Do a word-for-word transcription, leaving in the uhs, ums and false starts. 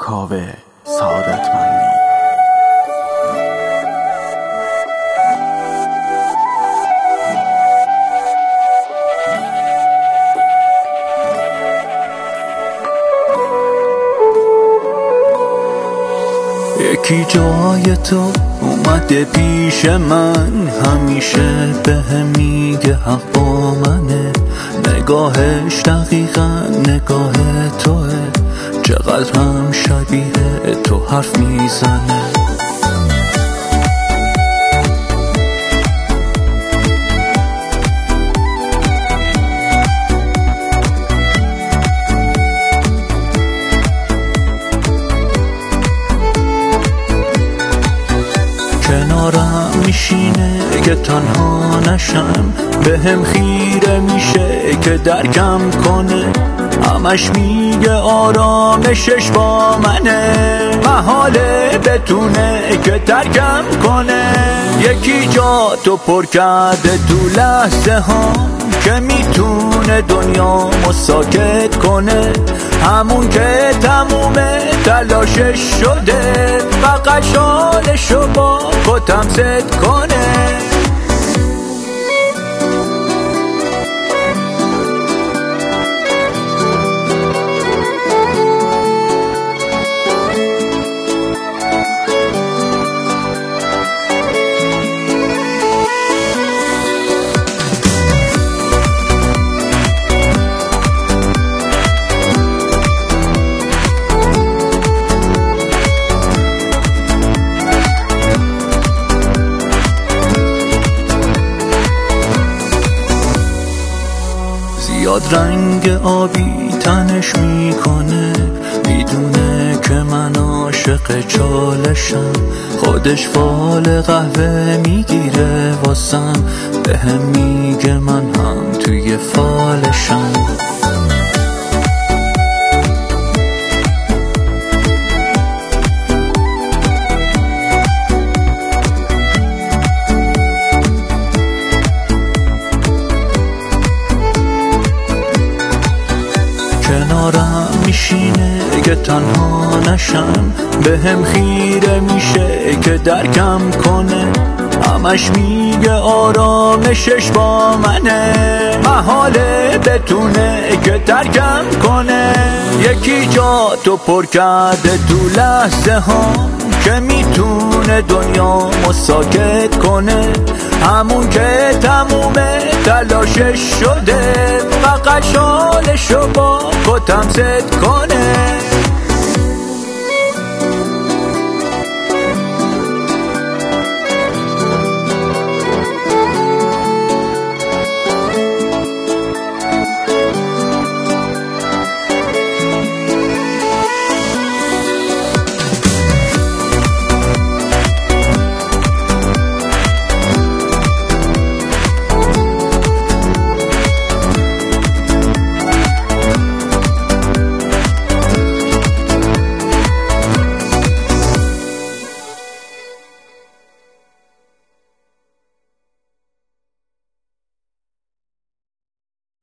کاوه سعادتمندی. یکی جای تو اومده پیش من، همیشه بهم میگه حق با منه. نگاهش دقیقا نگاه توه، چقدر هم شبیه تو حرف میزنه. کنارم میشینه که تنها نشم، بهم خیره میشه که درکم کنه. همش میگه آرامشش با منه، محاله بتونه که ترکم کنه. یکی جا تو پر کرده تو لحظه ها که میتونه دنیامو ساکت کنه. همون که تموم تلاشش شده، فقط شالشو با خودم زد کنه. زیاد رنگ آبی تنش میکنه، میدونه که من عاشق چالشم. خودش فال قهوه میگیره واسم، بهم میگه من هم توی فالشم. کنارم میشینه که تنها نشم، بهم خیره میشه که درکم کنه. همش میگه آرامشش با منه، محاله بتونه که ترکم کنه. یکی جا تو پر کرده تو لحظه ها که میتونه دنیامو ساکت کنه. همون که تموم تلاشش شده، فقط شالشو با خودم زد کنه.